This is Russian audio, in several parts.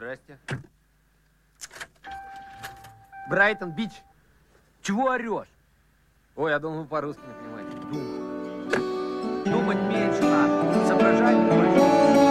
Здрасте. Брайтон-Бич. Чего орешь? Ой, я думал, вы по-русски не понимаете. Думать меньше надо. Соображать больше.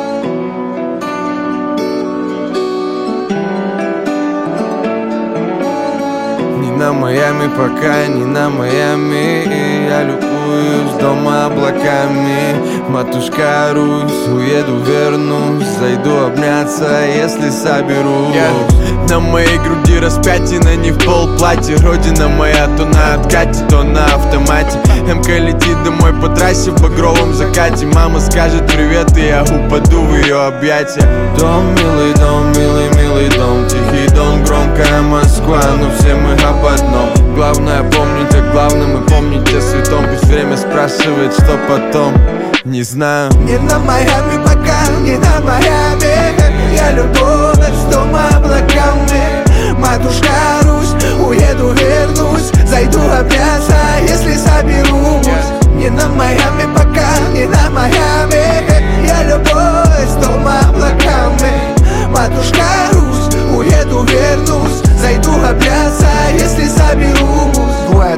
Не на Майами пока, не на Майами. Я любуюсь дома облаками. Матушка Русь, уеду, вернусь. Зайду обняться, если соберусь. На моей груди распятина, не в полплатье. Родина моя то на откате, то на автомате. МК летит домой по трассе в багровом закате. Мама скажет привет, и я упаду в ее объятия. Дом, милый, милый дом. Тихий дом, громкая Москва, но все мы об одном. Главное помнить о главном и помнить о святом. Пусть время спрашивает, что потом. Не знаю. Не на Майами пока, не на Майами. Я любовь с дома облаками. Матушка Русь, уеду, вернусь. Зайду обняться, если соберусь. Не на Майами пока, не на Майами. Я любовь с дома облаками. Матушка Русь, уеду, вернусь. Зайду обняться, если соберусь.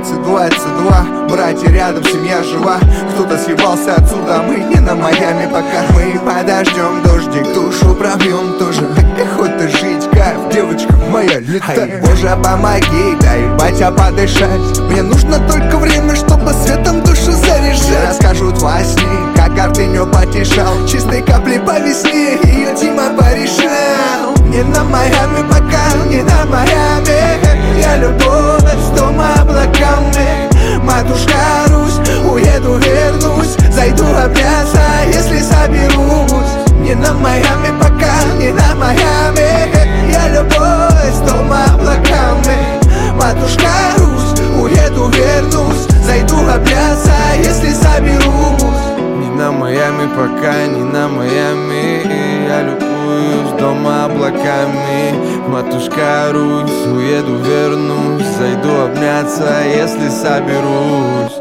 22, братья рядом, семья жива. Кто-то съебался отсюда, мы не на Майами пока. Мы подождем дождик, душу пробьем тоже. Так охота жить, кайф, девочка моя, летай. Ай, Боже, помоги, дай, батя, подышать. Мне нужно только время, чтобы светом душу заряжать. Расскажут во сне, как гордыню потешал. Чистой капли по весне, ее Дима порешал. Не на Майами пока, не на Майами. Я любовь с дома облаками. Матушка Русь, уеду, вернусь. Зайду обняться, если соберусь. Не на Майами пока, не на Майами. Я любовь с дома облаками. Матушка Русь, уеду, вернусь. Зайду обняться, если соберусь. Не на Майами пока, не на Майами. Я любуюсь дома облаками. Матушка Русь, уеду, вернусь. Зайду обняться, если соберусь.